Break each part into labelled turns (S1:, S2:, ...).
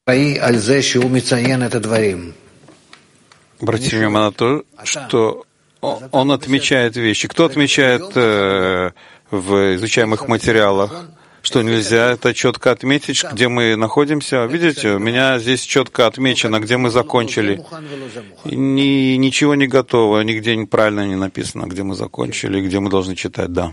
S1: Обратите внимание на то, что он отмечает вещи. Кто отмечает в изучаемых материалах, что нельзя это четко отметить, где мы находимся? Видите, у меня здесь четко отмечено, где мы закончили. Ничего не готово, нигде неправильно не написано, где мы закончили, где мы должны читать, да.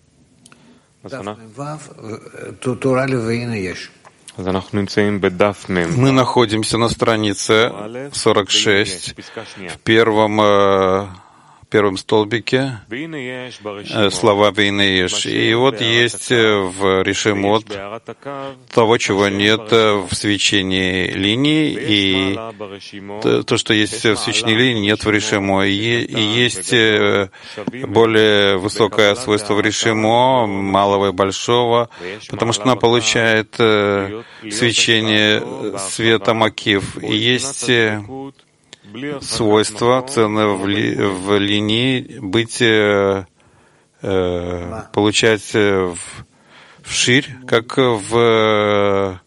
S1: Мы находимся на странице 46, в первом столбике слова «Вейнееш». И вот есть в Ришимот того, чего нет в свечении линии, и то, что есть в свечении линии, нет в Ришимо. И есть более высокое свойство в Ришимо, малого и большого, потому что она получает свечение света Макив. И есть свойство цены в линии быть, получать вширь, как в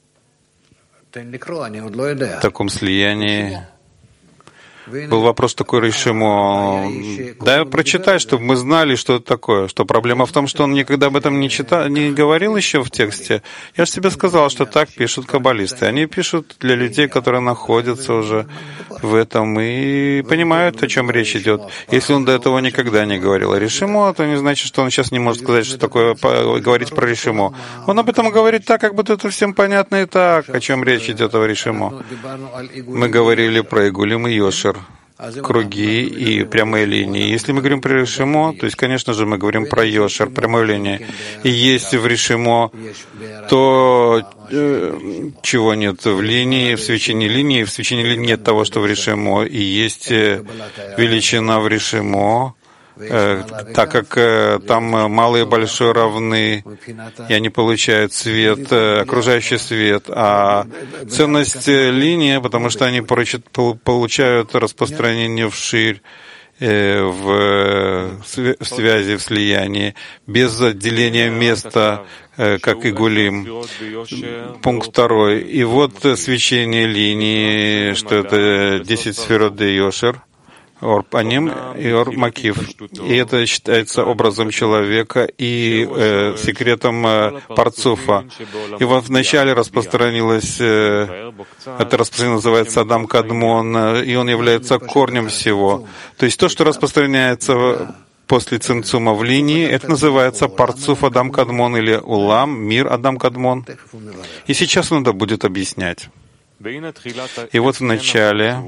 S1: таком слиянии. Был вопрос такой Ришимо. Да, прочитай, чтобы мы знали, что это такое. Что проблема в том, что он никогда об этом не говорил еще в тексте. Я же тебе сказал, что так пишут каббалисты. Они пишут для людей, которые находятся уже в этом и понимают, о чем речь идет. Если он до этого никогда не говорил о Ришимо, то не значит, что он сейчас не может сказать, что такое говорить про Ришимо. Он об этом говорит так, как будто это всем понятно и так, о чем речь идет о Ришимо. Мы говорили про Игулим и Йошер, круги и прямые линии. Если мы говорим про Ришимо, то есть, конечно же, мы говорим про Йошер, прямую линию. И есть в Ришимо то, чего нет в линии, в свечении линии. В свечении линии нет того, что в Ришимо. И есть величина в Ришимо, так как там малый и большой равны, и они получают свет, окружающий свет, а ценность линии, потому что они получают распространение вширь, в связи, в слиянии, без отделения места, как Игулим. Пункт 2. И вот свечение линии, что это 10 сферот де Йошер, Ор Паним и Ор Макив. И это считается образом человека и секретом Парцуфа. И вот вначале распространилось, это распространение называется Адам Кадмон, и он является корнем всего. То есть то, что распространяется после цимцума в линии, это называется Парцуф Адам Кадмон или Улам, мир Адам Кадмон. И сейчас он это будет объяснять. И вот в начале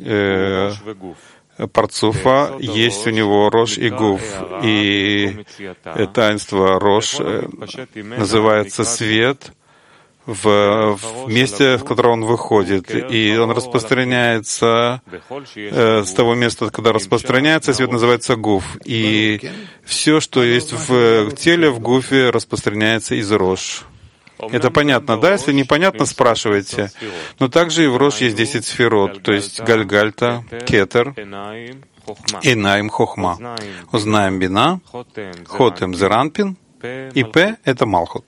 S1: Парцуфа есть у него Рош и Гуф, и таинство Рош называется свет в месте, в которое он выходит, и он распространяется с того места, когда распространяется, свет называется Гуф, и все, что есть в теле, в Гуфе, распространяется из Рош. Это понятно, да? Если непонятно, спрашивайте. Но также и в Рош есть 10 сферот, то есть Гальгальта, Кетер, Эйнаим, Хохма, Узнаем, Бина, Хотем, Зеранпин, и П — это Малхут.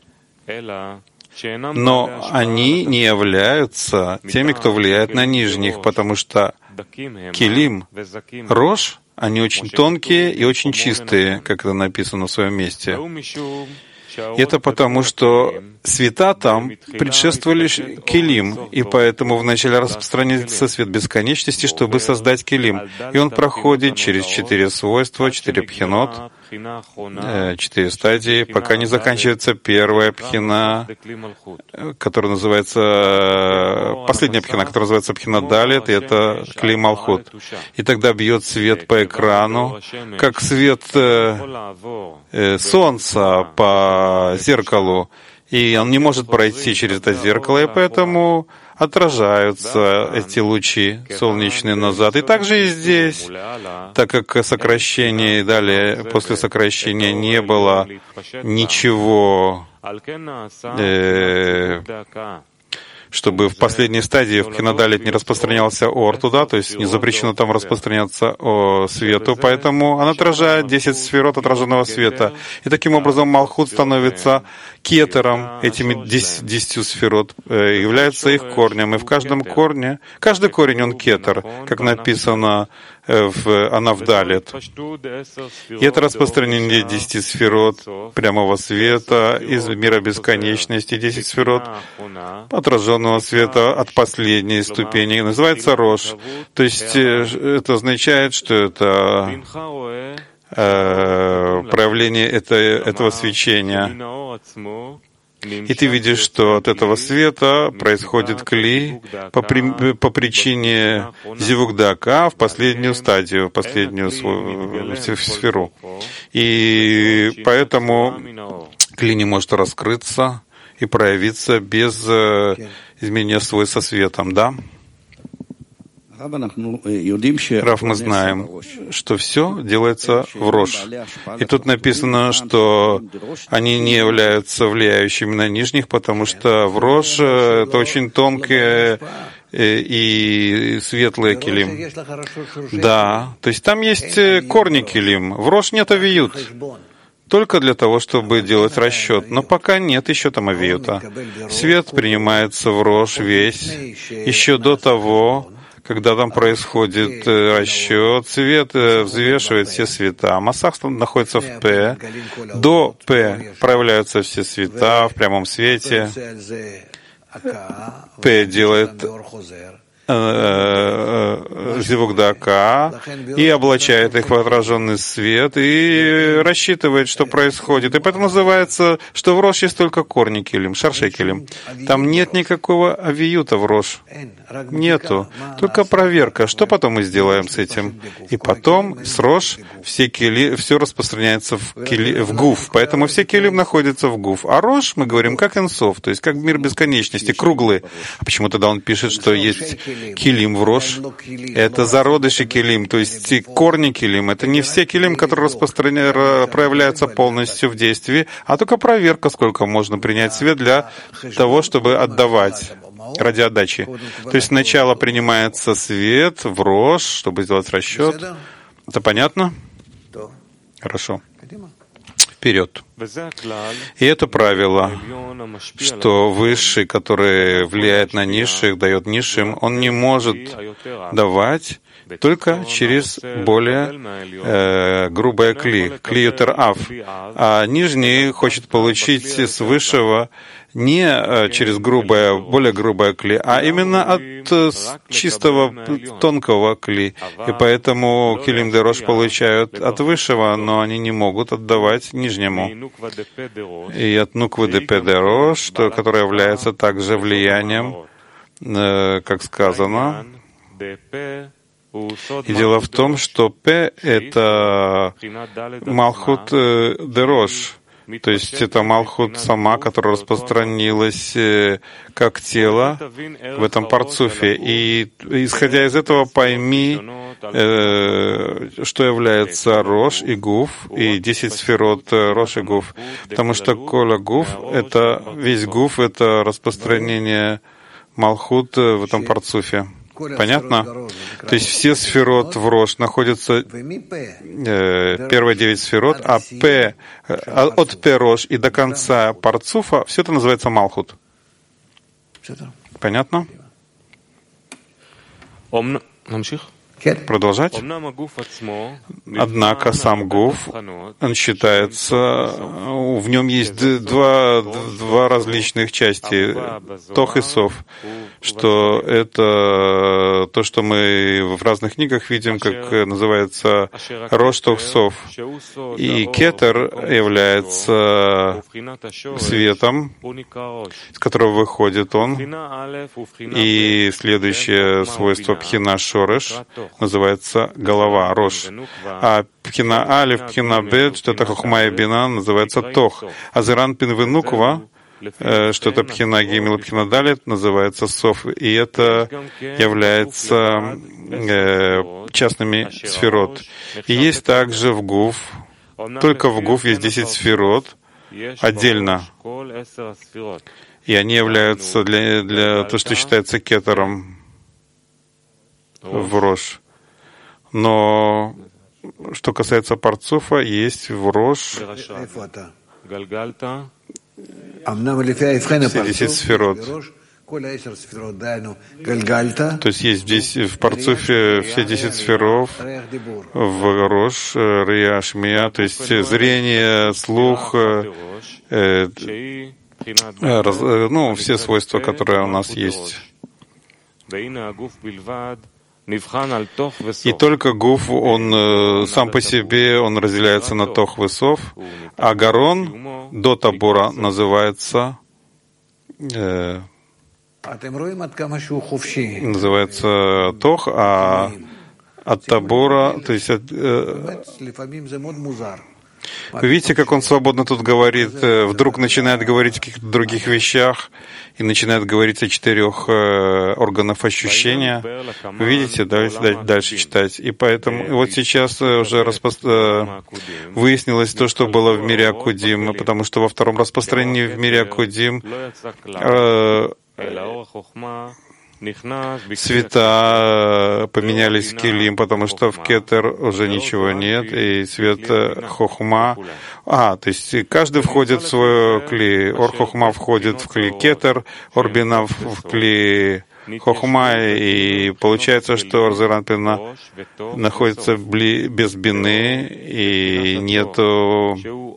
S1: Но они не являются теми, кто влияет на нижних, потому что Килим, Рош, они очень тонкие и очень чистые, как это написано в своем месте. И это потому, что света там предшествовали килим, и поэтому вначале распространяется свет бесконечности, чтобы создать килим. И он проходит через 4 свойства, 4 пхинот, 4 стадии, пока не заканчивается первая пхина, которая называется, последняя пхина, которая называется пхина далет, и это кли малхут. И тогда бьет свет по экрану, как свет солнца по зеркалу, и он не может пройти через это зеркало, и поэтому отражаются эти лучи солнечные назад. И также и здесь, так как сокращение и далее, после сокращения не было ничего чтобы в последней стадии в Пхинадалит не распространялся ор туда, то есть не запрещено там распространяться о свету, поэтому он отражает 10 сферот отраженного света. И таким образом Малхут становится кетером этими 10 сферот, является их корнем. И в каждом корне, каждый корень он кетер, как написано в Анавдалит. И это распространение 10 сферот прямого света из мира бесконечности, 10 сферот отраженного света от последней ступени. Называется Рош. То есть это означает, что это проявление этого свечения. И ты видишь, что от этого света происходит кли по причине зивугдака в последнюю стадию, в последнюю сферу. И поэтому кли не может раскрыться и проявиться без изменения свойства светом, да? Рав, мы знаем, что все делается в Рош. И тут написано, что они не являются влияющими на нижних, потому что в Рош это очень тонкие и светлые килим. Да, то есть там есть корни килим. В Рош нет авиют. Только для того, чтобы делать расчет. Но пока нет еще там авиюта. Свет принимается в Рош весь, еще до того, когда там происходит расчет, свет взвешивает все света. Масах находится в П. До П проявляются все света в прямом свете. П делает зивугдака и облачает их в отраженный свет и рассчитывает, что происходит. И поэтому называется, что в Рош есть только корни килим, шаршей килим. Там нет никакого авиюта в Рош. Нету. Только проверка. Что потом мы сделаем с этим? И потом с Рош все распространяется в гуф. Поэтому все килим находятся в гуф. А Рош, мы говорим, как энсов, то есть как мир бесконечности, круглый. А почему тогда он пишет, что есть килим в Рош? Это зародыши килим, то есть корни килим. Это не все килим, которые проявляются полностью в действии, а только проверка, сколько можно принять свет для того, чтобы отдавать, ради отдачи. То есть сначала принимается свет в Рош, чтобы сделать расчет. Это понятно? Хорошо. Вперед. И это правило, что высший, который влияет на низших, дает низшим, он не может давать только через более грубое кли, клиютер ав. А нижний хочет получить с высшего не через более грубое кли, а именно от чистого, тонкого кли. И поэтому килим де Рош получают от высшего, но они не могут отдавать нижнему. И от нуквы де Пе де Рош, которое является также влиянием, как сказано. И дело в том, что П — это Малхут де Рош, то есть это Малхут сама, которая распространилась как тело в этом парцуфе. И исходя из этого пойми, что является Рош и Гуф, и 10 сферот Рош и Гуф. Потому что Коля Гуф, это весь Гуф, это распространение Малхут в этом парцуфе. Понятно? То есть все сферот в Рош находятся, первые 9 сферот, а П, от П Рош и до конца парцуфа, все это называется Малхут. Понятно? Продолжать? Однако сам гуф, он считается, в нем есть два различных части, тох и сов, что это то, что мы в разных книгах видим, как называется рош тох сов. И кетер является светом, с которого выходит он, и следующее свойство пхина шореш называется голова, рош. А пхина алиф, пхина бет, что это хохма и бина, называется тох. А зеран пин венуква, что это пхина гимел, пхина далит, называется сов. И это является частными сферот. И есть также в гуф, только в гуф есть 10 сферот, отдельно. и они являются для того, что считается кетером в Рош. Но что касается парцуфа, есть в Рош все 10 сферот. То есть есть здесь в парцуфе все 10 сферов, в Рош, Рия, Шмия, то есть зрение, слух, все свойства, которые у нас есть. И только гуф, он сам по себе, он разделяется на тох и сов, а гарон до табора называется тох, а от табора, то есть вы видите, как он свободно тут говорит, вдруг начинает говорить о каких-то других вещах и начинает говорить о 4 органах ощущения. Вы видите, дальше читать. И поэтому вот сейчас уже выяснилось то, что было в мире Акудим, потому что во втором распространении в мире Акудим цвета поменялись в килим, потому что в кетер уже ничего нет, и цвет хохма. То есть каждый входит в свой кли. Ор хохма входит в кли кетер, ор бина в кли хохма, и получается, что ор зеранпина находится без бины, и нету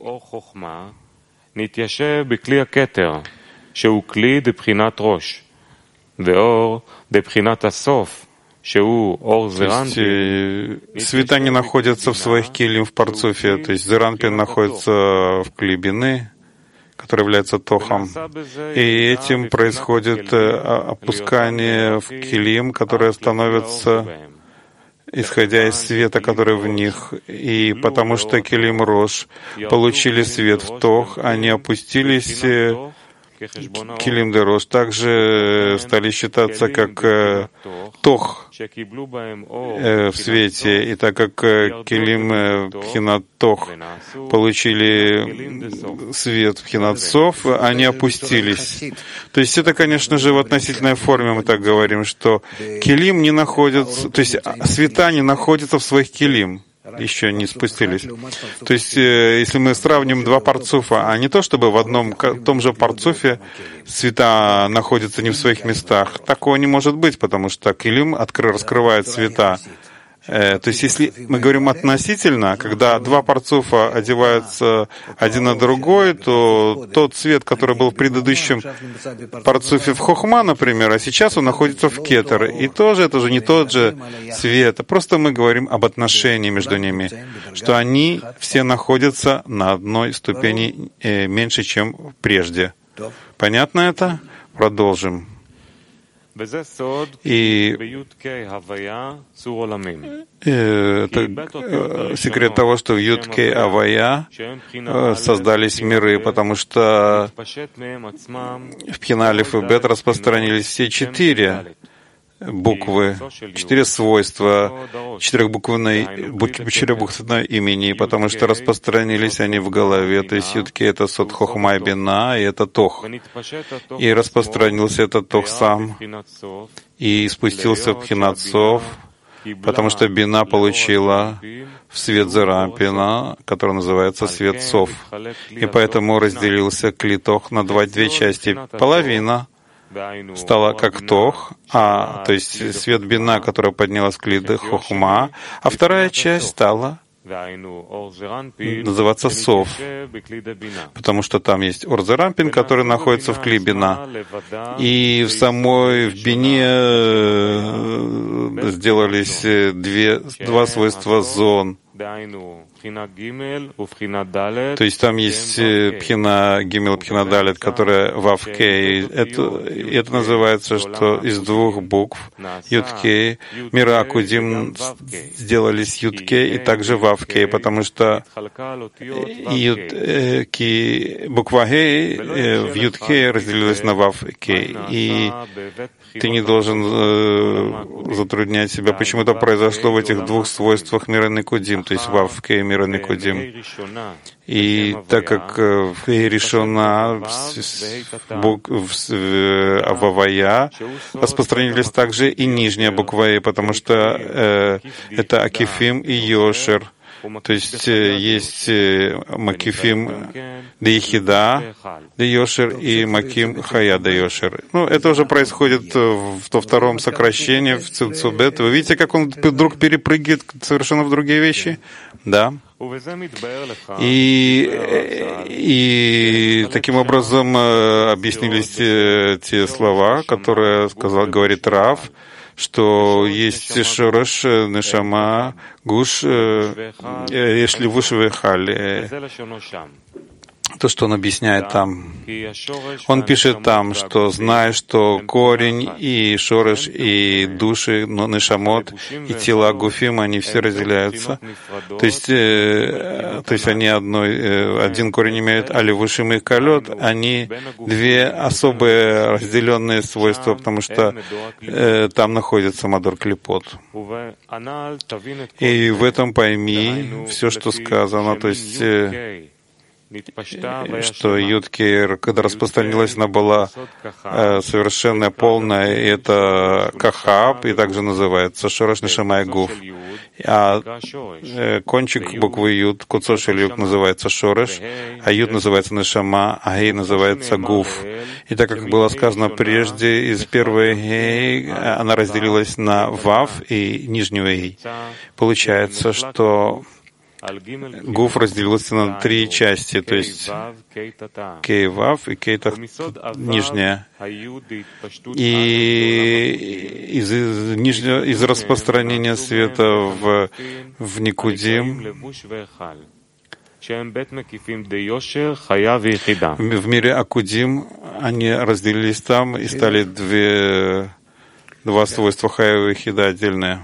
S1: света не находятся в своих килим в парцуфе, то есть зеранпин находится в клибины, который является тохом. И этим происходит опускание в килим, которые становятся, исходя из света, который в них. И потому что килим Рош получили свет в тох, они опустились килим де Рош, также стали считаться как тох в свете, и так как килим пхинат тох получили свет пхинат сов, они опустились. То есть это, конечно же, в относительной форме мы так говорим, что килим не находится, то есть света не находятся в своих килим, еще не спустились. То есть, если мы сравним два парцуфа, а не то, чтобы в одном том же парцуфе цвета находятся не в своих местах, такого не может быть, потому что килим раскрывает цвета. То есть, если мы говорим относительно, когда два парцуфа одеваются один на другой, то тот цвет, который был в предыдущем парцуфе в хохма, например, а сейчас он находится в кетер, и тоже это же не тот же цвет. Просто мы говорим об отношении между ними, что они все находятся на одной ступени меньше, чем прежде. Понятно это? Продолжим. И это секрет того, что в Ют-Кей Авая создались миры, потому что в Пхиналев и Бет распространились все 4 буквы, 4 свойства четырехбуквенного имени, потому что распространились они в голове, то есть Ютке — это Сот Хохма и Бина, и это Тох. И распространился этот Тох сам, и спустился в Пхинат Сов, потому что Бина получила в свет Зерампина, который называется свет Сов. И поэтому разделился Клитох на две части. Половина стала как Тох, то есть свет Бина, которая поднялась в Клид Хохма, а вторая часть стала называться Сов, потому что там есть Ор Зерампин, который находится в Кли Бина, и в самой Бине сделались два свойства зон. То есть там есть пхина гимел, пхина далет, которая вав кей. Это называется, что из 2 букв ют кей мира Акудим сделались ют кей и также вав кей, потому что буква гей в ют кей разделилась на вав кей. И ты не должен затруднять себя, почему это произошло в этих 2 свойствах мира Акудим. То то есть Вав, Кей, Мира, Никудим. И так как в Хей Ришона, Вавая распространились также и нижняя буква Е, потому что это Акифим и Йошер. То есть есть Макифим Дейхида Дейошер и Маким Хая Дейошер. Ну, это уже происходит во втором сокращении, в Цивцубет. Вы видите, как он вдруг перепрыгивает совершенно в другие вещи? Да. И таким образом объяснились те слова, которые говорит Рав, что есть Шорош, Нешама, Гуш, Ешли Вуш Вехаль. То, что он объясняет там. Он пишет там, что зная, что корень и шореш, и души, нешамот, и тела гуфим, они все разделяются. То есть они один корень имеют, а левушим и колет, они две особые разделенные свойства, потому что там находится Мадор Клипот. И в этом пойми все, что сказано, то есть что Юд-Кейр, когда распространилась, она была совершенная, полная, и это Кахаб, и также называется Шорош Нешама и Гуф. А кончик буквы Юд, Куцош или Юд, называется Шореш, а Юд называется Нешама, а Гей называется Гуф. И так как было сказано прежде, из первой Гей она разделилась на Вав и нижнюю Гей. Получается, что Гуф разделился на три части, то есть Кей Вав и Кей нижняя. И из распространения света в Никудим в мире Акудим они разделились там и стали два свойства Хая и Хида отдельные.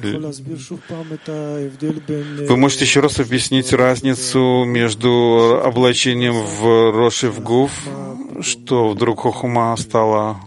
S1: Вы можете еще раз объяснить разницу между облачением в Рош и в Гуф, что вдруг Хохма стала,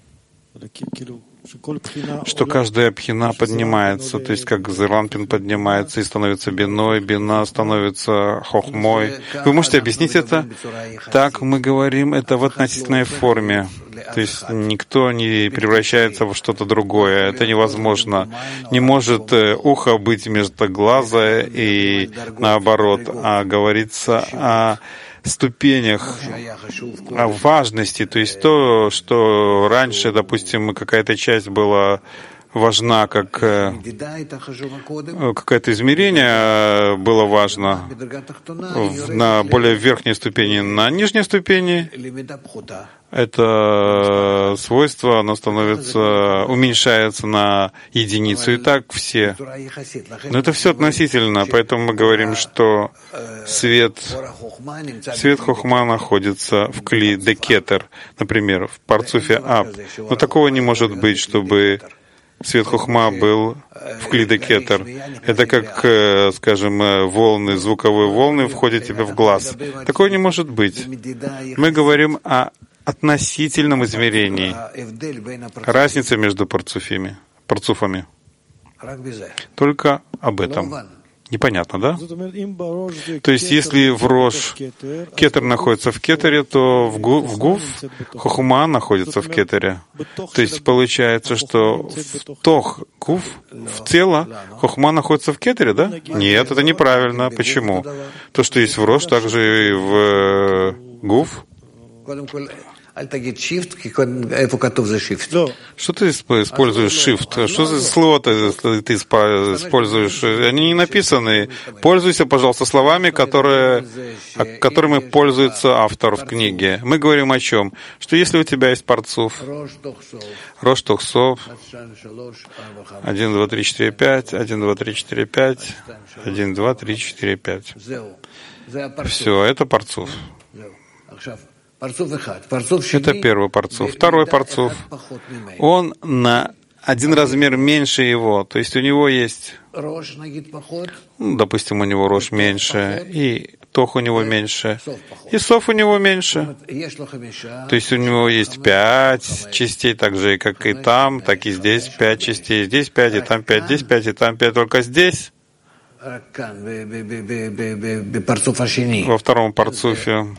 S1: что каждая пхина поднимается, то есть как Зеранпин поднимается и становится биной, бина становится хохмой. Вы можете объяснить это? Так мы говорим это в относительной форме. То есть никто не превращается в что-то другое. Это невозможно. Не может ухо быть вместо глаза и наоборот, а говорится о ступенях, о важности, то есть то, что раньше, допустим, какая-то часть была важна, как какое-то измерение было важно на более верхней ступени. На нижней ступени это свойство, оно уменьшается на единицу, и так все. Но это все относительно, поэтому мы говорим, что свет Хохма находится в Кли Декетер, например, в Парцуфе Аб. Но такого не может быть, чтобы свет Хохма был в Кли Декетер. Это как, скажем, звуковые волны входят тебе в глаз. Такого не может быть. Мы говорим о относительном измерении. Разница между парцуфами. Только об этом. Непонятно, да? То есть, если в Рош Кетер находится в Кетере, то в Гуф Хохма находится в Кетере. То есть, получается, что в Тох Гуф, в тело, Хохма находится в Кетере, да? Нет, это неправильно. Почему? То, что есть в Рош, также и в Гуф. Что ты используешь shift? Что за слово ты используешь? Они не написаны. Пользуйся, пожалуйста, словами, которыми пользуется автор в книге. Мы говорим о чем? Что если у тебя есть парцуф, Рош Тохсов, 1, 2, 3, 4, 5, 1, 2, 3, 4, 5, 1, 2, 3, 4, 5. Все, это парцуф. Это первый парцуф. Второй парцуф, он на один размер меньше его, то есть у него есть, допустим, у него Рош меньше, и Тох у него меньше, и Соф у него меньше. То есть у него есть 5 частей, так же, как и там, так и здесь 5 частей, здесь 5, и там 5, здесь 5, и там 5, только здесь во втором парцуфе.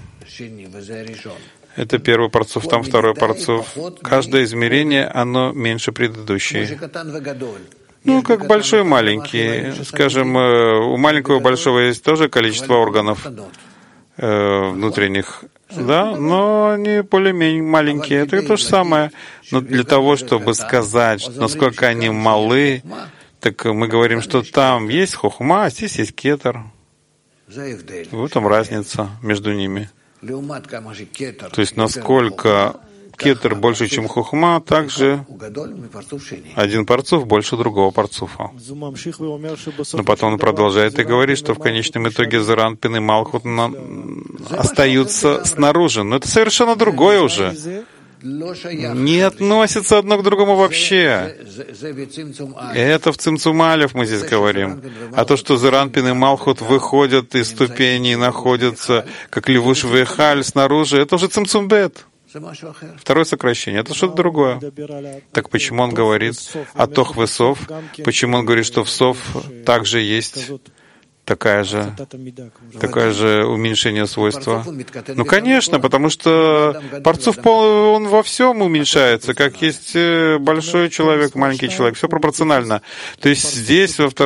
S1: Это первый парцуф, там второй парцуф. Каждое измерение, оно меньше предыдущей. Ну, как большой и маленький. Скажем, у маленького и большого есть тоже количество органов внутренних, да, но они более-менее маленькие. Это то же самое. Но для того, чтобы сказать, насколько они малы, так мы говорим, что там есть хохма, а здесь есть кетер. В этом разница между ними. То есть, насколько кетер больше, чем хохма, также один парцуф больше другого парцуфа. Но потом он продолжает и говорит, что в конечном итоге Зеранпин и Малхут остаются снаружи. Но это совершенно другое уже. Не относится одно к другому вообще. Это в Цимцум Алеф мы здесь говорим. А то, что Зеранпин и Малхут выходят из ступеней и находятся, как Левуш Вехаль, снаружи, это уже Цимцум Бет. Второе сокращение. Это что-то другое. Так почему он говорит о Тох Весов? Почему он говорит, что в Сов также есть такое же уменьшение свойства? Ну, конечно, потому что парцуф, он во всем уменьшается, как есть большой человек, маленький человек, все пропорционально. То есть здесь, во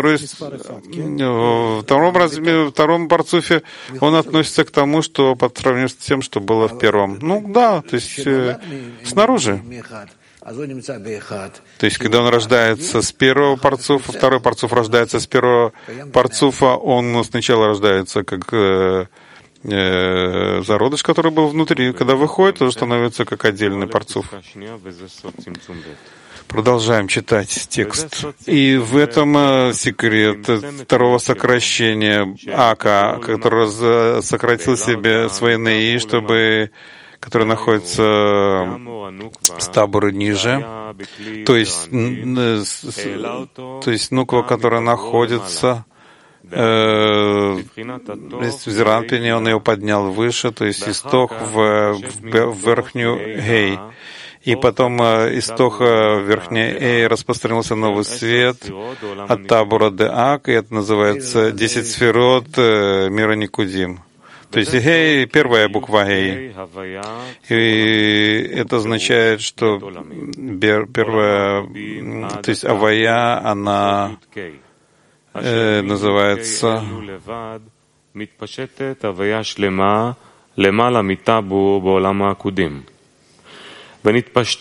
S1: втором парцуфе, он относится к тому, что по сравнению с тем, что было в первом. Ну, да, то есть снаружи. То есть, когда он рождается с первого парцуфа, второй парцуф рождается с первого парцуфа, он сначала рождается как зародыш, который был внутри. Когда выходит, он становится как отдельный парцуф. Продолжаем читать текст. И в этом секрет второго сокращения Ака, который сократил себе свои неи, который находится с табора ниже, то есть нуква, которая находится в Зеранпине, он ее поднял выше, то есть исток в верхнюю Гей. И потом из тоха верхней Эй распространился новый свет от табора де Ак, и это называется 10 сферот мира Никудим. То есть Гей, первая буква Гей. И это означает, что первая, то есть Авая, она называется Когда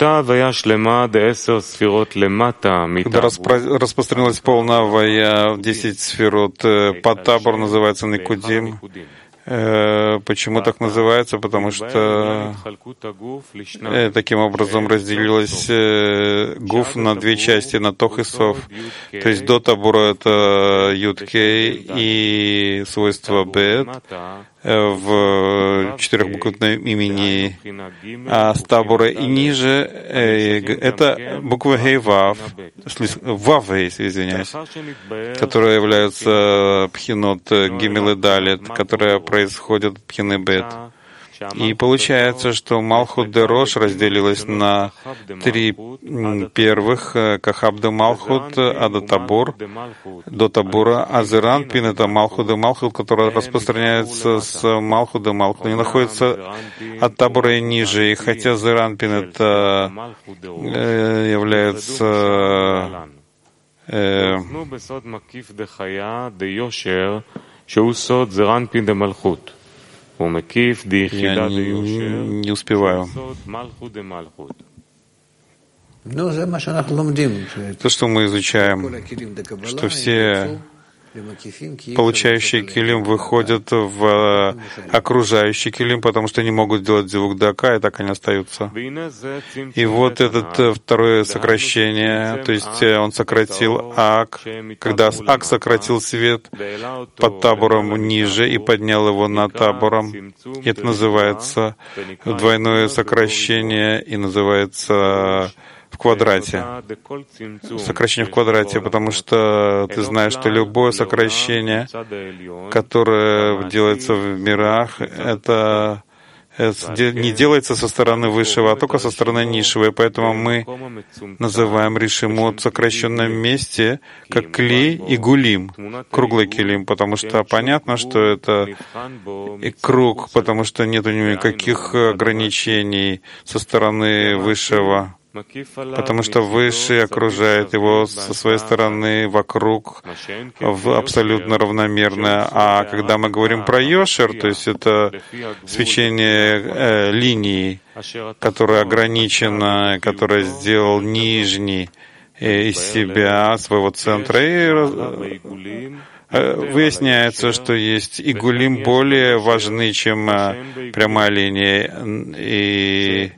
S1: распространилась полная Авая, 10 сферот, под табор называется Никудим. Почему так называется? Потому что таким образом разделилась гуф на две части, на тох и сов. То есть до табора это юд-кей и свойство бет в четырехбуквенном имени, а с табора и ниже это буква гей-вав, вав-гей, извиняюсь, которые являются пхинот гимел и далет, которые происходят пхины бет. И получается, что Малхут де Рош разделилась на три первых, Кахаб де Малхут, Ада Табор, до Табура, а Зеранпин — это Малхут де Малхут, который распространяется с Малхут де Малхут, и находится от Табура и ниже. И хотя Зеранпин это является Я не успеваю. То, что мы изучаем, что все получающие килим выходят в окружающий килим, потому что не могут делать звук дака, и так они остаются. И вот это второе сокращение, то есть он сократил ак, когда ак сократил свет под табором ниже и поднял его над табором. И это называется двойное сокращение и называется в квадрате. Сокращение в квадрате, потому что ты знаешь, что любое сокращение, которое делается в мирах, это не делается со стороны высшего, а только со стороны низшего. И поэтому мы называем решимот в сокращенном месте как клей и гулим, круглый килим, потому что понятно, что это и круг, потому что нет у него никаких ограничений со стороны высшего. Потому что Высший окружает его со своей стороны вокруг абсолютно равномерно. А когда мы говорим про Йошер, то есть это свечение линии, которое ограничено, которое сделал нижний из себя, своего центра, и выясняется, что есть игулим более важны, чем прямая линия. И,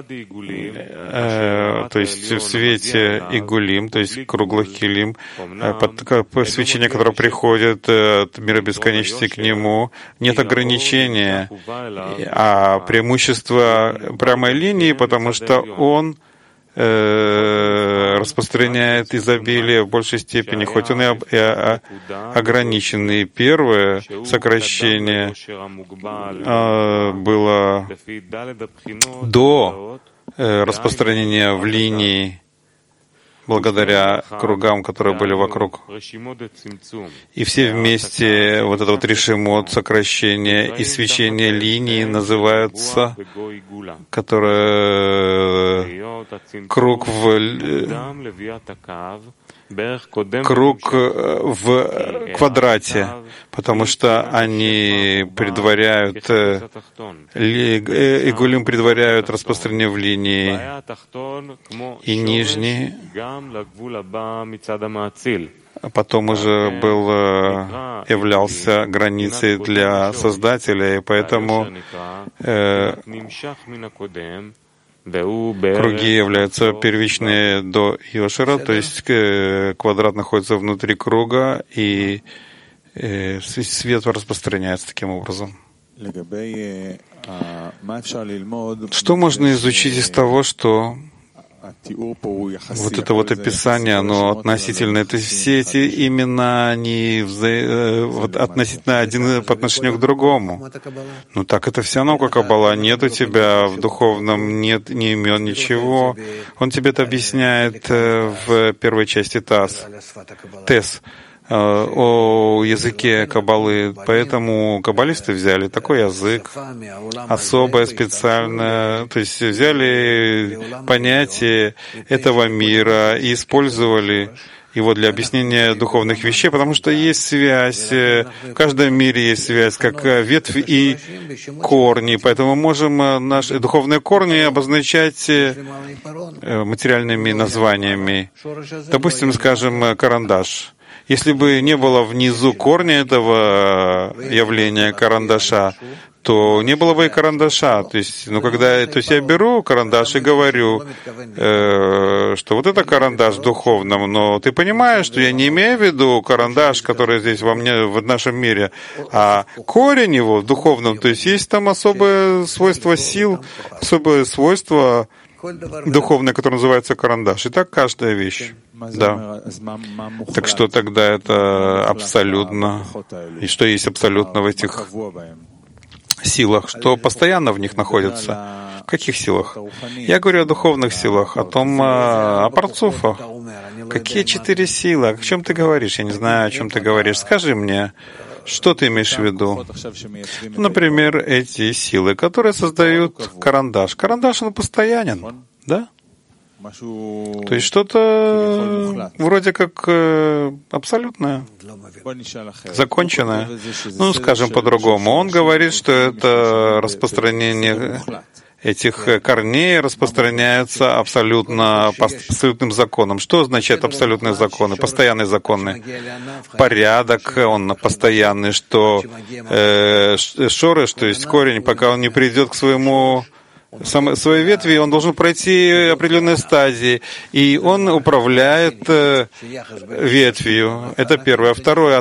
S1: то есть в свете игулим, то есть круглых килим, свечение, которое приходит от мира бесконечности к нему, нет ограничения, а преимущество прямой линии, потому что он распространяет изобилие в большей степени, хоть он и ограниченный. Первое сокращение было до распространения в линии, благодаря кругам, которые были вокруг. И все вместе вот это вот решимот, сокращение и свечение линии называются, которое круг в квадрате, потому что они предваряют, игулим предваряют распространение в линии, и нижний потом уже являлся границей для Создателя, и поэтому круги являются первичные до Йошера, то есть квадрат находится внутри круга, и свет распространяется таким образом. Что можно изучить из того, что вот это вот описание, оно относительно, это все эти имена, они относительно один по отношению к другому. Ну так это вся наука Каббала. Нет у тебя в духовном, нет ни имен, ничего. Он тебе это объясняет в первой части Тес о языке Каббалы. Поэтому каббалисты взяли такой язык, особое, специальное, то есть взяли понятие этого мира и использовали его для объяснения духовных вещей, потому что есть связь, в каждом мире есть связь, как ветвь и корни, поэтому можем наши духовные корни обозначать материальными названиями. Допустим, скажем, карандаш. Если бы не было внизу корня этого явления карандаша, то не было бы и карандаша. То есть, я беру карандаш и говорю, что вот это карандаш в духовном, но ты понимаешь, что я не имею в виду карандаш, который здесь в нашем мире, а корень его в духовном, то есть там особое свойство сил, особое свойство духовное, которое называется карандаш. И так каждая вещь. Да. Так что тогда это абсолютно, и что есть абсолютно в этих силах, что постоянно в них находится. В каких силах? Я говорю о духовных силах, о парцуфах. Какие 4 силы? О чем ты говоришь? Я не знаю, о чем ты говоришь. Скажи мне, что ты имеешь в виду? Например, эти силы, которые создают карандаш. Карандаш, он постоянен, да? То есть что-то вроде как абсолютное, законченное. Ну, скажем по-другому. Он говорит, что это распространение этих корней распространяется абсолютным законом. Что означает абсолютные законы, постоянные законы? Порядок, он постоянный, что шореш, то есть корень, пока он не придет к своей ветви, он должен пройти определенные стадии, и он управляет ветвью. Это первое. Второе,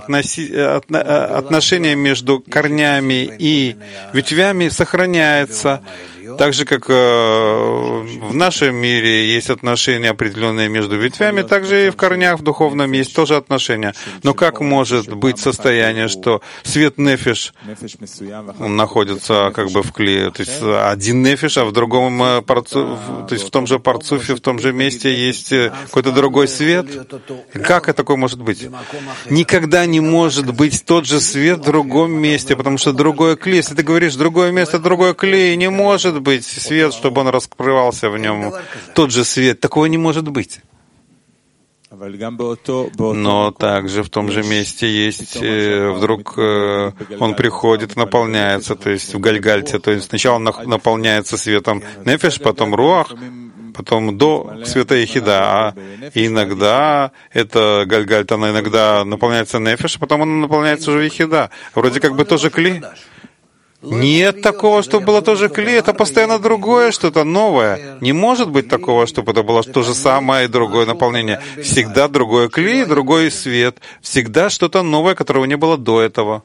S1: отношение между корнями и ветвями сохраняется. Так же, как в нашем мире есть отношения определенные между ветвями, также и в корнях в духовном есть тоже отношения. Но как может быть состояние, что свет нефиш находится как бы в клее, то есть один нефиш, а в другом то есть в том же парцуфе, в том же месте есть какой-то другой свет? Как это такое может быть? Никогда не может быть тот же свет в другом месте, потому что другое клей. Если ты говоришь другое место, другое клей, не может быть свет, чтобы он раскрывался в нем. Тот же свет. Такого не может быть. Но также в том же месте есть, вдруг он приходит и наполняется, то есть в Гальгальте, то есть сначала наполняется светом нефеш, потом руах, потом до света Ехида, а иногда это Гальгальт, она иногда наполняется нефеш, потом она наполняется уже Ехида. Вроде как бы тоже кли. Нет такого, чтобы было тоже клей, это постоянно другое, что-то новое. Не может быть такого, чтобы это было то же самое и другое наполнение. Всегда другое клей, другой свет. Всегда что-то новое, которого не было до этого.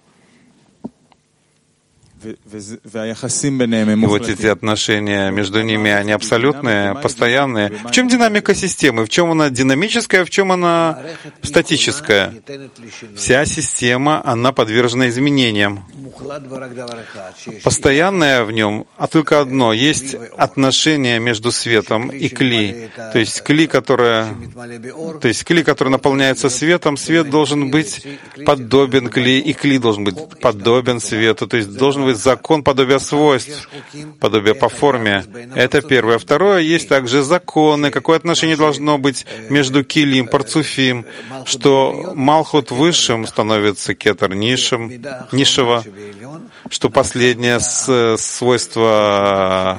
S1: И вот эти отношения между ними, они абсолютные, постоянные. В чем динамика системы? В чем она динамическая, в чем она статическая? Вся система, она подвержена изменениям. Постоянное в нем, а только одно, есть отношение между светом и кли. То есть кли, который наполняется светом, свет должен быть подобен кли, и кли должен быть подобен свету. То есть должен быть закон подобия свойств, подобия по форме. Это первое. Второе, есть также законы, какое отношение должно быть между килим, парцуфим, что малхут высшим становится кетер низшего, что последнее свойство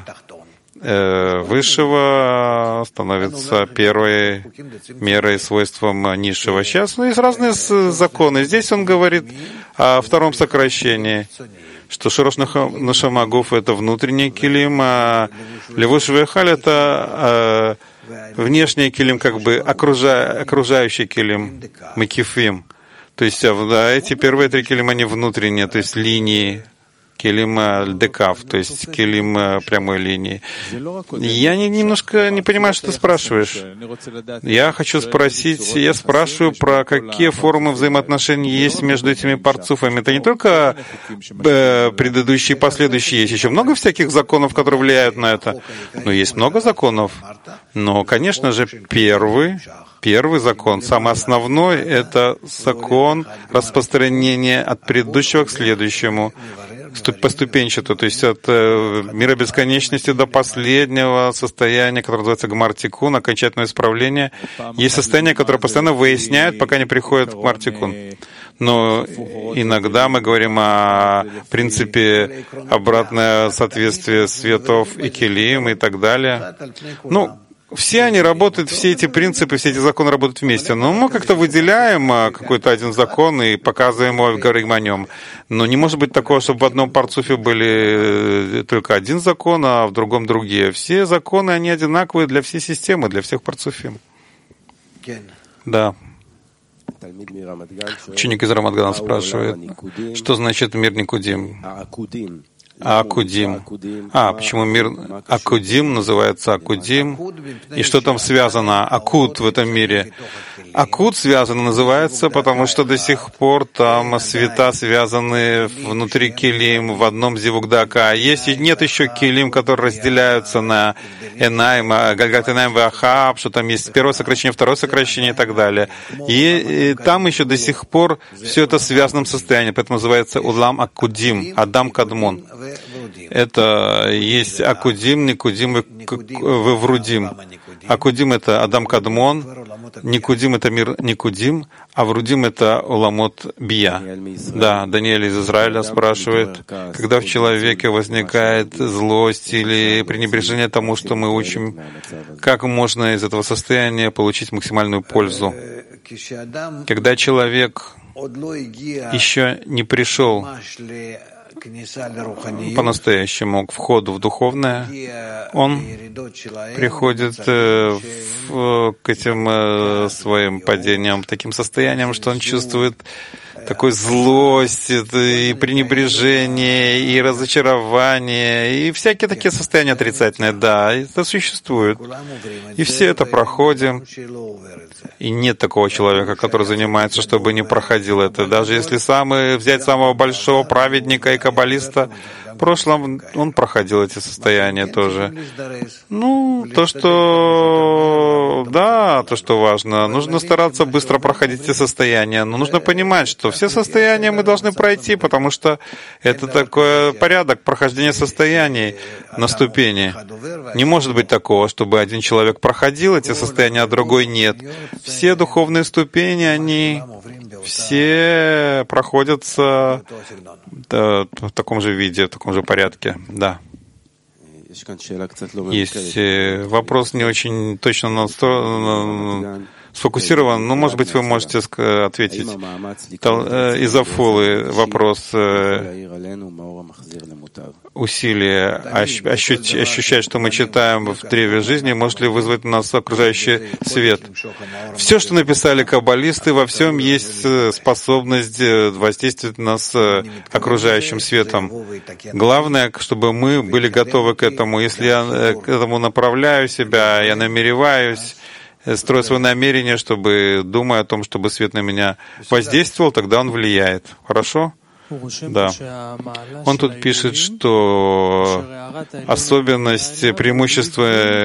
S1: высшего становится первой мерой, свойством низшего. Сейчас есть разные законы. Здесь он говорит о втором сокращении, что Широш Нешама Гуф — это внутренний килим, а Левуш Вехаль — это внешний килим, как бы окружающий килим, Мекифим. То есть эти первые три килима, они внутренние, то есть линии, килим декав, то есть килим прямой линии. Я немножко не понимаю, что ты спрашиваешь. Я спрашиваю про какие формы взаимоотношений есть между этими парцуфами. Это не только предыдущие и последующие, есть еще много всяких законов, которые влияют на это. Но есть много законов. Но, конечно же, Первый закон, самый основной, это закон распространения от предыдущего к следующему, поступенчато, то есть от мира бесконечности до последнего состояния, которое называется Гмар-Тикун, окончательное исправление. Есть состояние, которое постоянно выясняют, пока не приходит к Гмар-Тикун. Но иногда мы говорим о принципе обратное соответствие светов и келим и так далее. Все они работают, все эти принципы, все эти законы работают вместе. Но мы как-то выделяем какой-то один закон и показываем его, говорим о нем. Но не может быть такого, чтобы в одном парцуфе были только один закон, а в другом другие. Все законы, они одинаковые для всей системы, для всех парцуфим. Да. Ученик из Рамадгана спрашивает, что значит мир Никудим? Акудим. Почему мир Акудим называется Акудим? И что там связано? Акуд в этом мире. Акуд связан, называется, потому что до сих пор там света связаны внутри килим, в одном зивугдака. Нет еще килим, которые разделяются на Энаим, Гальгат Энаим Вахаб, что там есть первое сокращение, второе сокращение и так далее. И там еще до сих пор все это в связанном состоянии, поэтому называется Улам Акудим, Адам Кадмон. Это есть Акудим, Никудим, Врудим. Акудим — это Адам Кадмон, Никудим — это мир Никудим, а Врудим — это Уламот Бия. Да, Даниэль из Израиля спрашивает, когда в человеке возникает злость или пренебрежение тому, что мы учим, как можно из этого состояния получить максимальную пользу? Когда человек еще не пришел по-настоящему к входу в духовное, он приходит к этим своим падениям, таким состояниям, что он чувствует такой злость, и пренебрежение, и разочарование, и всякие такие состояния отрицательные. Да, это существует. И все это проходим. И нет такого человека, который занимается, чтобы не проходил это. Даже если взять самого большого праведника и каббалиста, в прошлом он проходил эти состояния тоже. То, что важно. Нужно стараться быстро проходить эти состояния. Но нужно понимать, что все состояния мы должны пройти, потому что это такой порядок прохождения состояний на ступени. Не может быть такого, чтобы один человек проходил эти состояния, а другой нет. Все духовные ступени, они все проходятся в таком же виде, в таком же порядке. Да. Есть вопрос не очень точно сфокусирован, но, может быть, вы можете ответить. Из Афулы вопрос. Усилие ощущать, что мы читаем в древе жизни, может ли вызвать у нас окружающий свет? Все, что написали каббалисты, во всем есть способность воздействовать на нас окружающим светом. Главное, чтобы мы были готовы к этому. Если я к этому направляю себя, я намереваюсь, строю свое намерение, чтобы, думая о том, чтобы свет на меня воздействовал, тогда он влияет. Хорошо? Да. Он тут пишет, что особенность, преимущество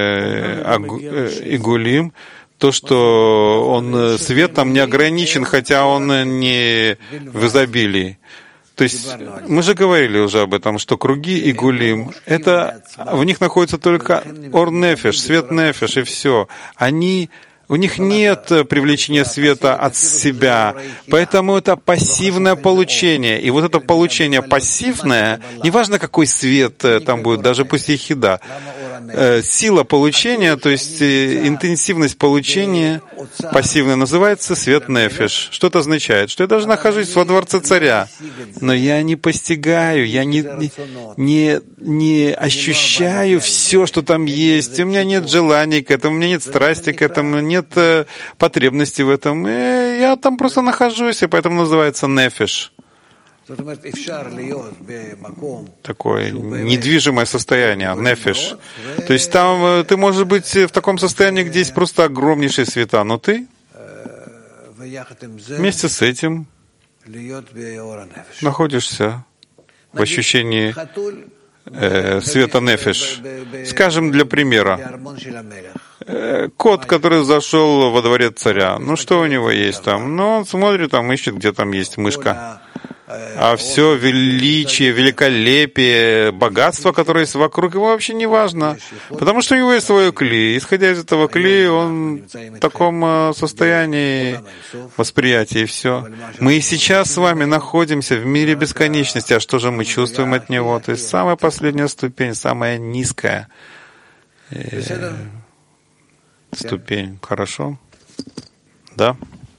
S1: Игулим, то, что свет там не ограничен, хотя он не в изобилии. То есть мы же говорили уже об этом, что круги Игулим, в них находится только ор-нефеш, свет-нефеш, и все. У них нет привлечения света от себя, поэтому это пассивное получение. И вот это получение пассивное, неважно какой свет там будет, даже пусть и хида, сила получения, то есть интенсивность получения пассивная называется свет нефеш. Что это означает? Что я даже нахожусь во дворце царя, но я не постигаю, я не ощущаю все, что там есть. У меня нет желаний к этому, у меня нет страсти к этому, нет потребности в этом. Я там просто нахожусь, и поэтому называется нефеш. Такое недвижимое состояние, нефеш. То есть там ты можешь быть в таком состоянии, где есть просто огромнейшие света, но ты вместе с этим находишься в ощущении света нефеш. Скажем, для примера, кот, который зашел во дворец царя, что у него есть там? Он смотрит, там ищет, где там есть мышка. А все величие, великолепие, богатство, которое есть вокруг, ему вообще не важно. Потому что у него есть свое кли. Исходя из этого кли, он в таком состоянии восприятия, и все. Мы и сейчас с вами находимся в мире бесконечности. А что же мы чувствуем от него? То есть самая последняя ступень, самая низкая ступень. Хорошо? Да?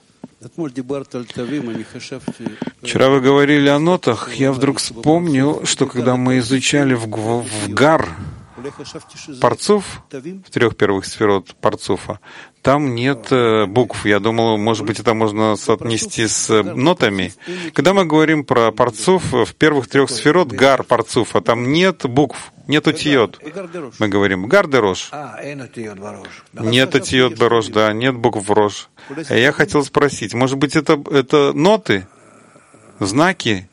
S1: Вчера вы говорили о нотах. Я вдруг вспомнил, что когда мы изучали в Гар Парцуф, в 3 первых сферот Парцуфа, там нет букв. Я думал, может быть, это можно соотнести с нотами. Когда мы говорим про Парцуф, в первых 3 сферот Гар Парцуфа, там нет букв, нет утиот. Мы говорим Гардерош. Нет утиот барош, да, нет букв в рош. А я хотел спросить, может быть, это ноты, знаки?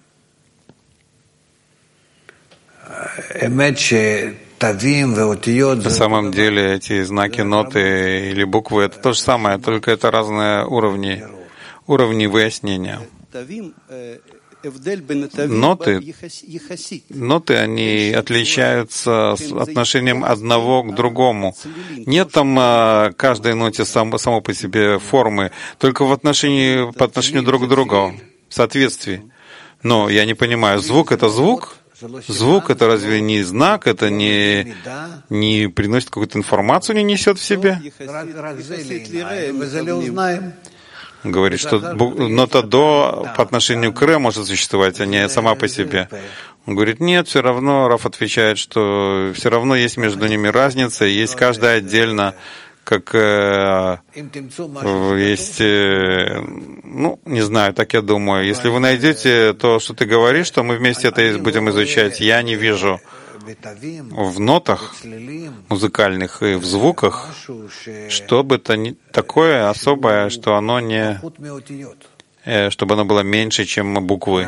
S1: На самом деле эти знаки, ноты или буквы — это то же самое, только это разные уровни выяснения. Ноты, они отличаются с отношением одного к другому. Нет там каждой ноте само по себе формы, только по отношению друг к другу, в соответствии. Но я не понимаю, звук — это звук? Звук — это разве не знак, это не приносит какую-то информацию, не несет в себе? Говорит, что нота до по отношению к ре может существовать, а не сама по себе. Он говорит, нет, все равно. Раф отвечает, что все равно есть между ними разница, есть каждая отдельно. как есть, не знаю, так я думаю. Если вы найдете то, что ты говоришь, что мы вместе это будем изучать, я не вижу в нотах музыкальных и в звуках, что бы то ни такое особое, что оно не, чтобы оно было меньше, чем буквы.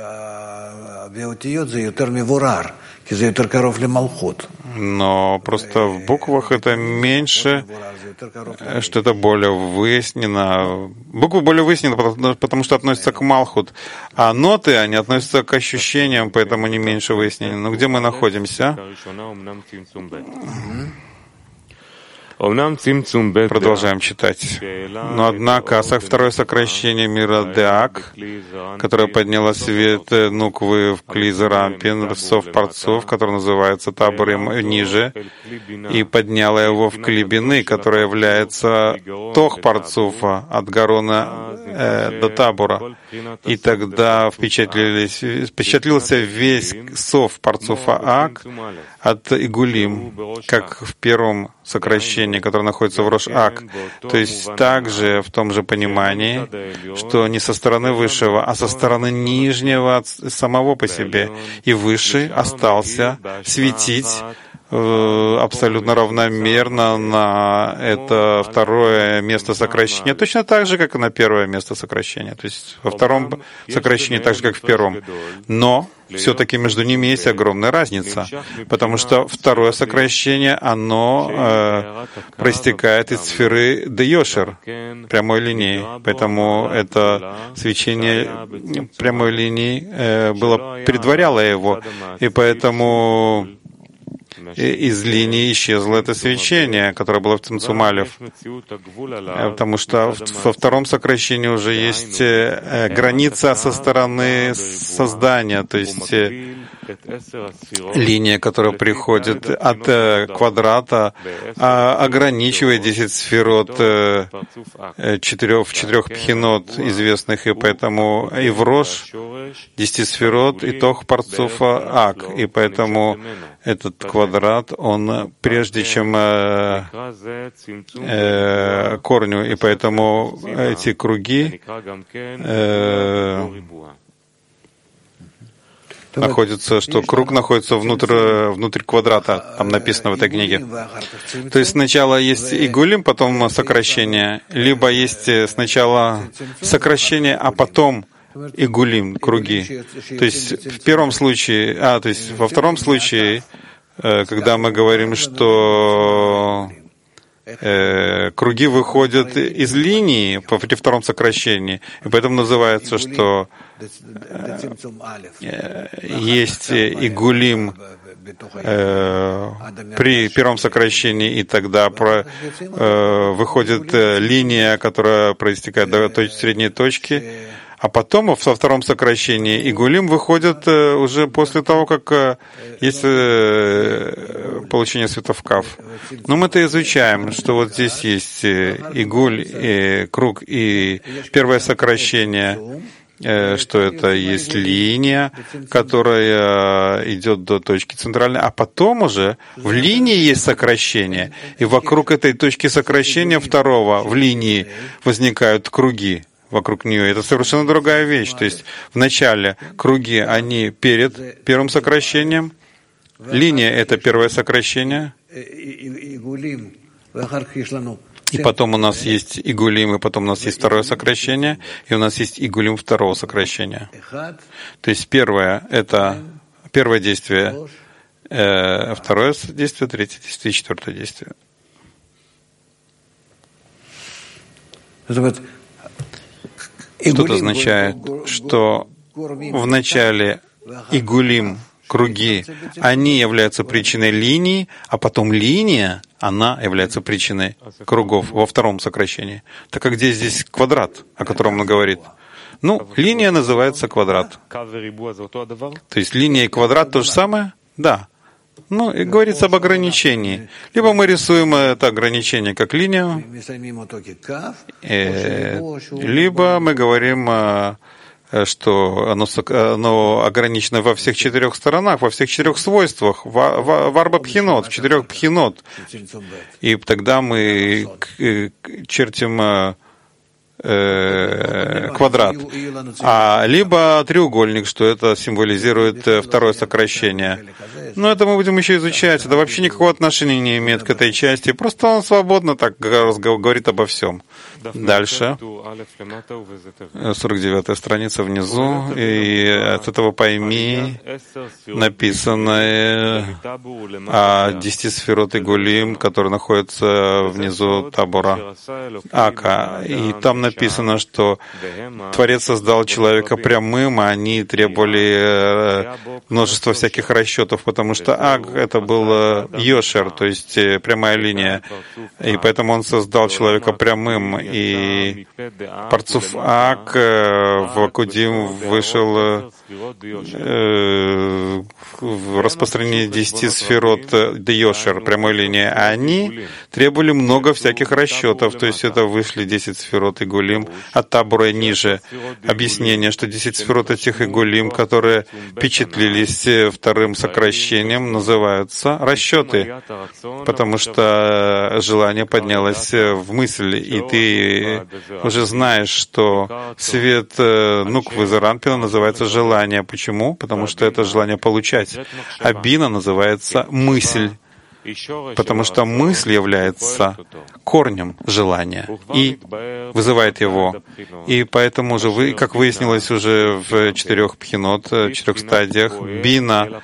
S1: Но просто в буквах это меньше, что это более выяснено. Буквы более выяснены, потому что относятся к Малхут, а ноты, они относятся к ощущениям, поэтому не меньше выяснены. Но где мы находимся? Продолжаем читать. Но однако второе сокращение мира Деак, которое подняло свет Нуквы в Клизерампин, сов Парцов, который называется Таборем ниже, и подняло его в Клибины, которая является Тох Парцуфа, от Гарона до Табора. И тогда впечатлился весь сов Парцуфа Ак от Игулим, как в первом сокращение, которое находится в Рош-Ак. То есть также в том же понимании, что не со стороны высшего, а со стороны нижнего самого по себе. И высший остался светить абсолютно равномерно на это второе место сокращения, точно так же, как и на первое место сокращения. То есть во втором сокращении так же, как в первом. Но все-таки между ними есть огромная разница, потому что второе сокращение, оно проистекает из сферы Де-Йошер, прямой линии. Поэтому это свечение прямой линии предваряло его. И поэтому из линии исчезло это свечение, которое было в Цимцум Алеф, потому что во втором сокращении уже есть граница со стороны создания, то есть линия, которая приходит от квадрата, ограничивает 10 сферот в 4 пхинот известных, и поэтому и в Рош 10 сферот, и Тох Парцуфа Ак, и поэтому этот квадрат, он прежде чем корню, и поэтому эти круги находится, что круг находится внутрь квадрата, там написано в этой книге. То есть сначала есть игулим, потом сокращение, либо есть сначала сокращение, а потом игулим, круги. То есть в первом случае, то есть во втором случае, когда мы говорим, что круги выходят из линии при втором сокращении, и поэтому называется, что есть игулим при первом сокращении, и тогда выходит линия, которая проистекает до средней точки, а потом во втором сокращении игулим выходит уже после того, как есть получение светов кав. Но мы это изучаем, что вот здесь есть игуль, круг и первое сокращение, что это есть линия, которая идет до точки центральной, а потом уже в линии есть сокращение, и вокруг этой точки сокращения второго в линии возникают круги вокруг нее. Это совершенно другая вещь. То есть вначале круги, они перед первым сокращением, линия — это первое сокращение, и потом у нас есть игулим, и потом у нас есть второе сокращение, и у нас есть игулим второго сокращения. То есть первое — это первое действие, второе действие, третье действие и четвертое действие. Что это означает? Что в начале игулим, круги, они являются причиной линии, а потом линия, она является причиной кругов во втором сокращении. Так как здесь квадрат, о котором он говорит? Линия называется квадрат. То есть линия и квадрат то же самое? Да. И говорится об ограничении. Либо мы рисуем это ограничение как линию, либо мы говорим что оно ограничено во всех 4 сторонах, во всех 4 свойствах, в арба пхинот, в 4 пхинот. И тогда мы чертим квадрат, либо треугольник, что это символизирует второе сокращение. Но это мы будем еще изучать. Это вообще никакого отношения не имеет к этой части. Просто он свободно так говорит обо всем. Дальше. 49-я страница внизу. И от этого пойми написано о 10 сферот и гулим, которые находятся внизу табора Ака. И там написано, что Творец создал человека прямым, а они требовали множество всяких расчетов, потому что Аг — это был Йошер, то есть прямая линия. И поэтому он создал человека прямым. И Парцуф Аг в Акудим вышел в распространении 10 сферот Йошер, прямой линии. А они требовали много всяких расчетов, то есть это вышли 10 сферот Игулим от табора ниже. Объяснение, что 10 сферот этих Игулим, которые впечатлились вторым сокращением, называются расчеты, потому что желание поднялось в мысль, и ты уже знаешь, что свет нуквы Заранпина называется желание. Почему? Потому что это желание получать. А бина называется мысль, потому что мысль является корнем желания и вызывает его. И поэтому же, как выяснилось уже в 4 пхинот, 4 стадиях, бина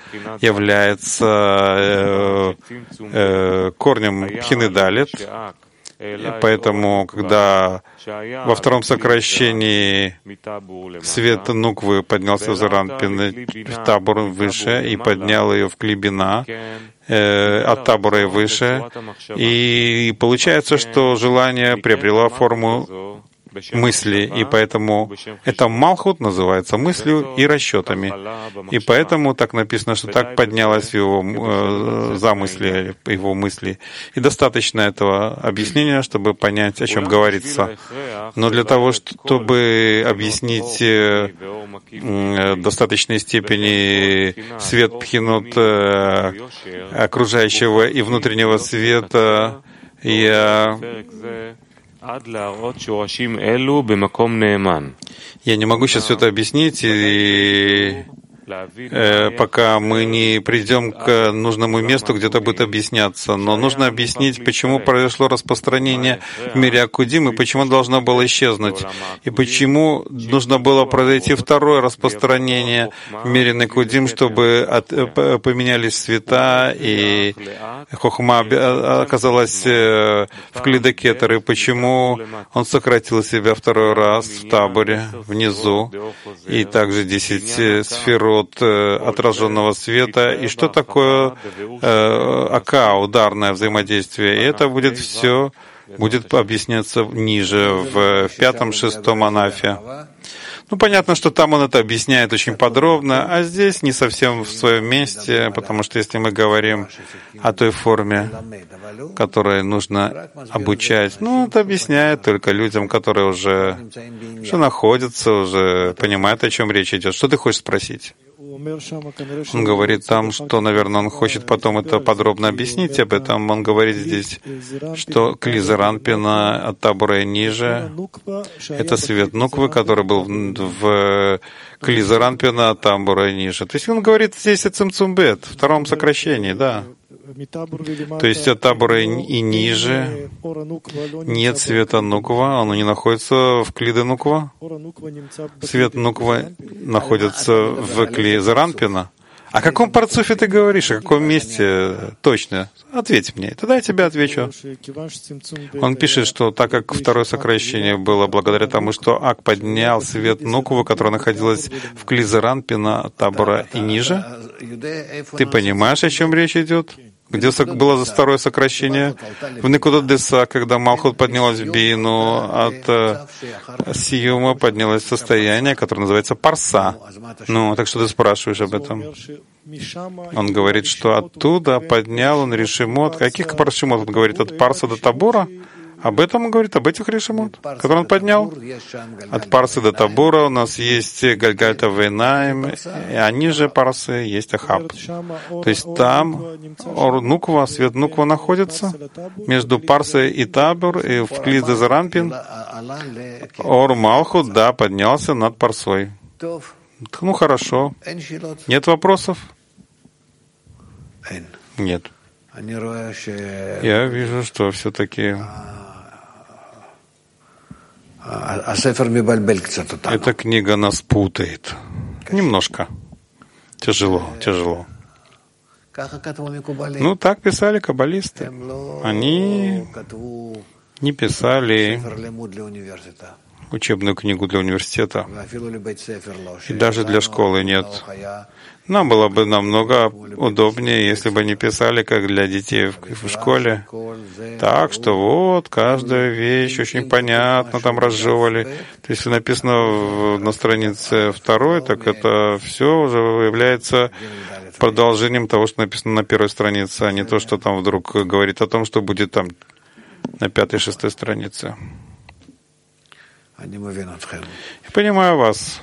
S1: является корнем пхины далет. Поэтому, когда во втором сокращении свет нуквы поднялся в Заранпин, в табор выше, и поднял ее в клибина, от табора и выше, и получается, что желание приобрело форму мысли, и поэтому это Малхут называется мыслью и расчетами. И поэтому так написано, что так поднялось в его замысле, его мысли. И достаточно этого объяснения, чтобы понять, о чем говорится. Но для того, чтобы объяснить в достаточной степени свет пхинот окружающего и внутреннего света, я не могу сейчас все это объяснить, пока мы не придем к нужному месту, где это будет объясняться. Но нужно объяснить, почему произошло распространение в мире Акудим, и почему должно было исчезнуть, и почему нужно было произойти второе распространение в мире Акудим, чтобы поменялись цвета, и Хохма оказалась в Клидокетер, и почему он сократил себя второй раз в таборе, внизу, и также 10 сферот отраженного света, и что такое ака, ударное взаимодействие. И это будет все объясняться ниже, в 5-6 анафе. Ну, понятно, что там он это объясняет очень подробно, а здесь не совсем в своем месте, потому что если мы говорим о той форме, которой нужно обучать, ну, это объясняет только людям, которые уже находятся, уже понимают, о чем речь идет. Что ты хочешь спросить? Он говорит там, что, наверное, он хочет потом это подробно объяснить об этом. Он говорит здесь, что Кли Заранпина от табора и ниже — это свет нуквы, который был в Кли Заранпина от табора и ниже. То есть он говорит здесь о Цимцумбет, втором сокращении, да. То есть от табора и ниже нет света нуква, оно не находится в клиде нуква. Свет нуква находится в кле Заранпина. О каком парцуфе ты говоришь? О каком месте точно? Ответь мне, тогда я тебе отвечу. Он пишет, что так как второе сокращение было благодаря тому, что Ак поднял свет нуквы, которая находилась в кле Заранпина, табора и ниже, ты понимаешь, о чем речь идет? Где было второе сокращение? В Никудадеса, когда Малхут поднялась в Бину, от Сиюма поднялось состояние, которое называется Парса. Ну, так что ты спрашиваешь об этом? Он говорит, что оттуда поднял он решимот. Каких паршимот? Он говорит, от Парса до Табора? Об этом он говорит, об этих решимот, которые он поднял. От Парсы до Табура у нас есть Гальгальта Вейнаим, и они же Парсы есть Ахаб. То есть там Ор Нуква, свет Нуква находится между Парсой и Табур, и в Клиде Зарампин Ор Малхут, да, поднялся над Парсой. Ну хорошо. Нет вопросов? Нет. Я вижу, что все-таки эта книга нас путает. Немножко. Тяжело. Ну, так писали каббалисты. Они не писали учебную книгу для университета. И даже для школы нет. Нам было бы намного удобнее, если бы они писали, как для детей в школе. Так что вот, каждая вещь очень понятно там разжевывали. То есть, если написано на странице 2, так это все уже является продолжением того, что написано на 1 странице, а не то, что там вдруг говорит о том, что будет там на 5-6 странице. Я понимаю вас.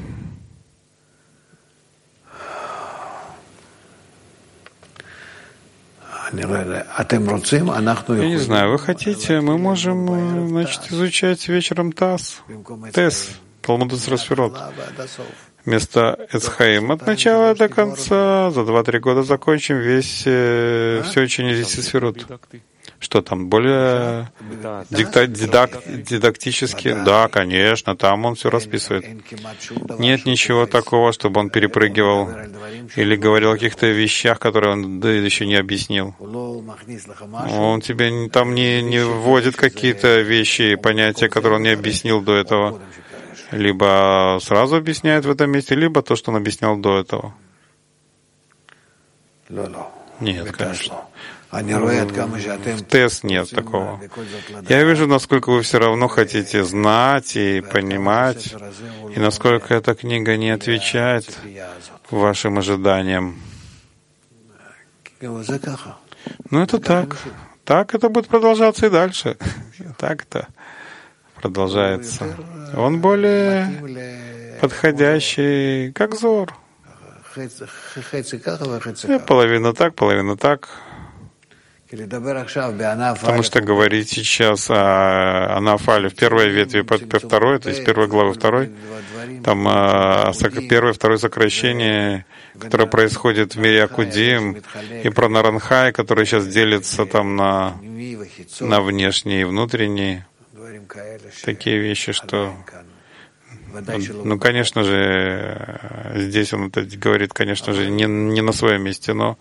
S1: Я не знаю, вы хотите, мы можем, значит, изучать вечером Тес, Талмуд Эцросферот, вместо Эцхаим от начала до конца, за 2-3 года закончим все учение здесь Эцферот. Что там, более дидактически? Да, конечно, там он все расписывает. Нет ничего такого, чтобы он перепрыгивал или говорил о каких-то вещах, которые он еще не объяснил. Он тебе там не вводит какие-то вещи, понятия, которые он не объяснил до этого. Либо сразу объясняет в этом месте, либо то, что он объяснял до этого. Нет, конечно. В ТЭС нет такого. Я вижу, насколько вы все равно хотите знать и понимать, и насколько эта книга не отвечает вашим ожиданиям. Ну, это так. Так это будет продолжаться и дальше. Так это продолжается. Он более подходящий, как Зор. Половина так, половина так. Потому что говорить сейчас о Анафале в первой ветви под второй, то есть первой главы второй, там первое, второе сокращение, которое происходит в мире Акудим, и про Наранхай, который сейчас делится там на внешние и внутренние, такие вещи, что... Ну, конечно же, здесь он это говорит, конечно же, не на своем месте, но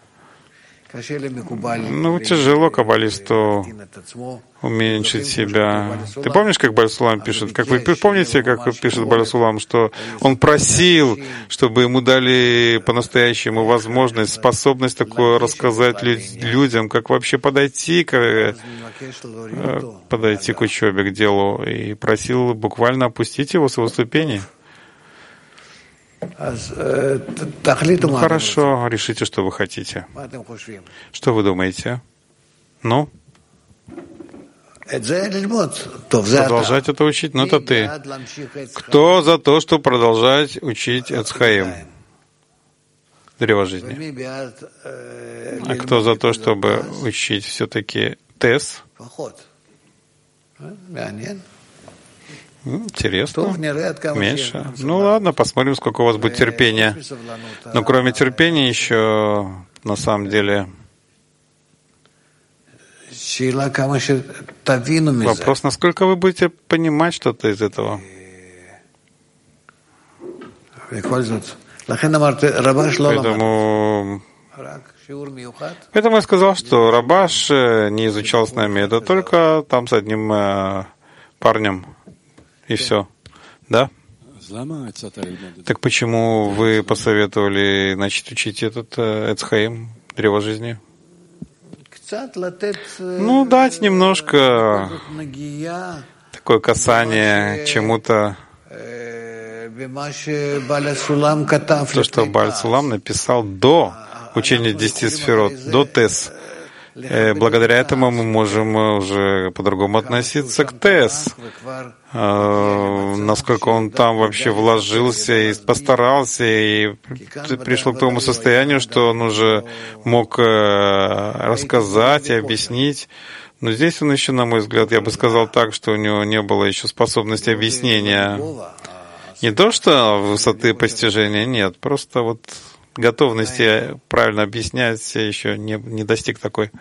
S1: тяжело каббалисту уменьшить себя. Ты помнишь, как Бааль Сулам пишет? Как вы помните, как пишет Бааль Сулам, что он просил, чтобы ему дали по-настоящему возможность, способность такое рассказать людям, как вообще подойти к учебе, к делу, и просил буквально опустить его с его ступени. Ну, хорошо, решите, что вы хотите. Что вы думаете? Ну? Продолжать это учить? Ну, это ты. Кто за то, чтобы продолжать учить Эцхаим? Древо жизни. А кто за то, чтобы учить все-таки Тес? Интересно. Меньше. Ну ладно, посмотрим, сколько у вас будет терпения. Но кроме терпения еще, на самом деле, вопрос, насколько вы будете понимать что-то из этого. Поэтому я сказал, что Рабаш не изучал с нами, это только там с одним парнем. И все. Да? Так почему вы посоветовали начать учить этот Эцхаим, древо жизни? Ну, дать немножко такое касание чему-то, то, что Бааль Сулам написал до учения 10 сферот, до Тес. благодаря этому мы можем уже по-другому относиться к ТЭС. Насколько он там вообще вложился и постарался, и пришел к тому состоянию, что он уже мог рассказать и объяснить. Но здесь он еще, на мой взгляд, я бы сказал так, что у него не было еще способности объяснения. Не то, что высоты постижения нет, просто вот готовности правильно объяснять еще не достиг такой.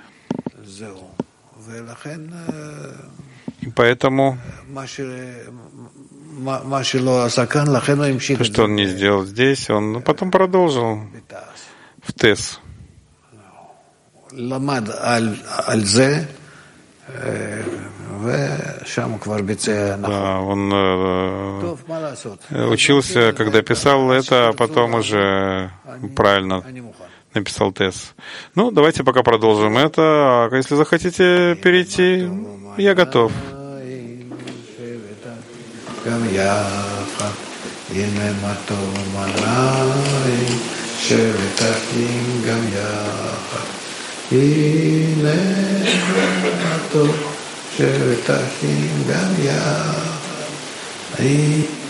S1: И поэтому то, что он не сделал здесь, он потом продолжил в ТЭС. Да, он учился, когда писал это, а потом уже правильно написал ТЭС. Ну, давайте пока продолжим это. А если захотите перейти, я готов. שבט אחים גם יחד,